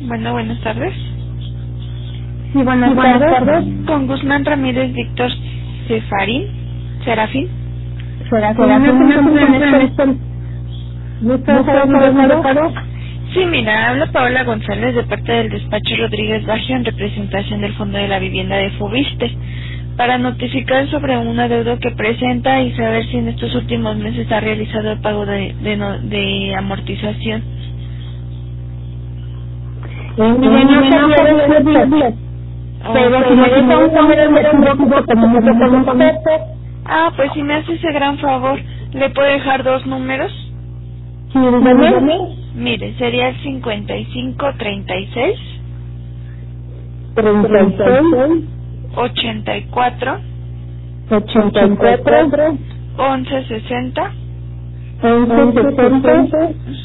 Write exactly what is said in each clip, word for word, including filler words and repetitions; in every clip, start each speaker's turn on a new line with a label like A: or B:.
A: Bueno, buenas tardes.
B: Sí, buenas,
A: sí, buenas
B: tardes.
A: tardes. Con Guzmán Ramírez Víctor Cefarín. Serafín.
B: Serafín, ¿no se encuentra en este? ¿Gusta saber un recado?
A: Sí, mira, habla Paola González de parte del despacho Rodríguez Baggio en representación del Fondo de la Vivienda de Fobiste para notificar sobre un adeudo que presenta y saber si en estos últimos meses ha realizado el pago de, de, no, de amortización.
B: Eh, mire, no sabía decirle, pero si me deja un número de recibo que comunique con usted.
A: Ah, pues si me hace ese gran favor, ¿le puedo dejar dos números?
B: Sí, dígame.
A: Mire, sería el cincuenta y cinco treinta y seis
B: treinta y seis
A: ochenta y cuatro
B: ochenta y cuatro
A: once sesenta
B: once sesenta.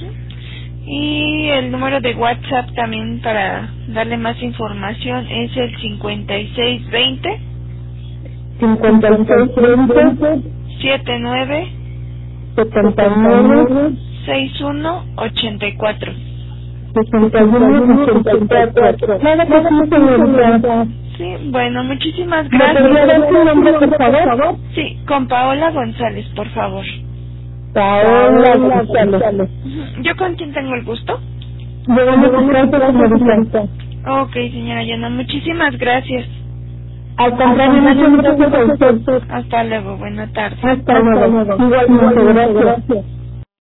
A: Y el número de WhatsApp también para darle más información es el cincuenta y seis veinte
B: cincuenta y seis veinte
A: setenta y nueve
B: setenta y nueve
A: sesenta y uno ochenta y cuatro.
B: sesenta y uno ochenta y cuatro. Nada que sí, señorita.
A: Sí, bueno, muchísimas
B: ¿Me
A: gracias.
B: podría dar su nombre, por favor?
A: Sí, con Paola González, por favor.
B: Paola González.
A: ¿Yo con quién tengo el gusto?
B: Llegamos a casa, señorita.
A: Ok, señora Yana, muchísimas gracias.
B: Al contrario, muchas gracias a usted.
A: Hasta luego, buena tarde.
B: Hasta luego. Igualmente, gracias.